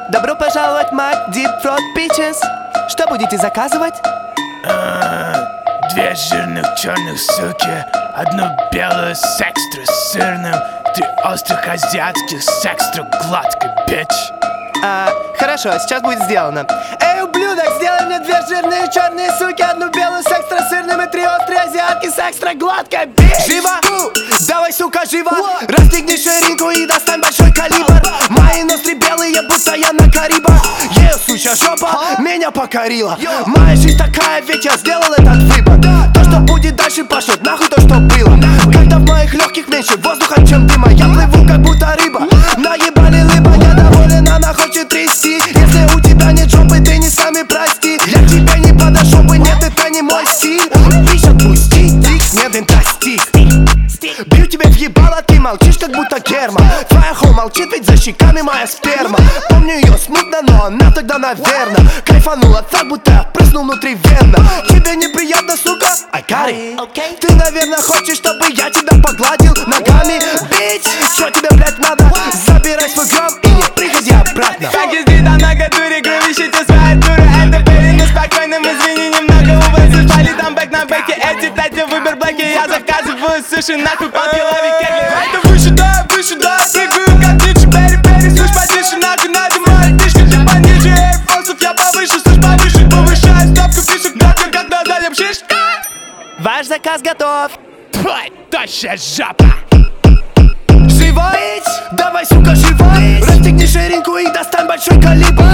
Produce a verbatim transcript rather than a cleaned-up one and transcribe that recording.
Добро пожаловать в Mac Deep Throat Peaches. Что будете заказывать? А, Две жирных черных суки, одну белую с экстра сырным, три острых азиатских с экстра гладкой, бич. А, хорошо, сейчас будет сделано. Эй, ублюдок, сделай мне две жирные черные суки, одну белую с экстра сырным и три острые азиатки с экстра гладкой, бич. Живо! Давай, сука, живо! Расстегни ширинку и достань большой калибр. Мои ноздри белые, будто я на Карибах. Ее сучья жопа меня покорила. Моя жизнь такая, ведь я сделал этот выбор. То, что будет дальше, пошлет нахуй то, что было. Когда в моих легких меньше воздуха, чем дыма, я плыву, как будто рыба. Наебали лыба, я доволен, она хочет трясти. Если у тебя нет жопы, ты не сами прости. Я к тебе не подошел бы, нет, это не мой стиль. Бич, отпусти, тих, нет, это стих. Бью тебе в ебало, ты молчишь, как будто Герман. Твоя хо молчит, ведь за щеками моя сперма. Помню ее смутно, но она тогда, наверно, кайфанула так, будто я прыснул внутривенно. Тебе неприятно, сука? I got it. Okay. Ты, наверное, хочешь, чтобы я тебя погладил ногами. Бич, что тебе, блядь, надо? Забирай свой гром и не приходи обратно. Как ездит она к дуре, кровищите своя дура. Это перед спокойным, извини, немного увозишь. Пали там бэк на бэке, эти тати выбор блэки. Я заказываю суши, нахуй попилови кегли. Это выше, да, выше, да, прыгаю как ниже. Бери-бери, слышь, потише, нахуй надимаю дышка. Ты пониже, эйрфорсов, я повыше, слышь, повыше. Повышаю ставку фишек, только когда далее шиш. Ваш заказ готов. Твой, тощая жопа. Живо! Давай, сука, живо! Расстегни ширинку и достань большой калибр.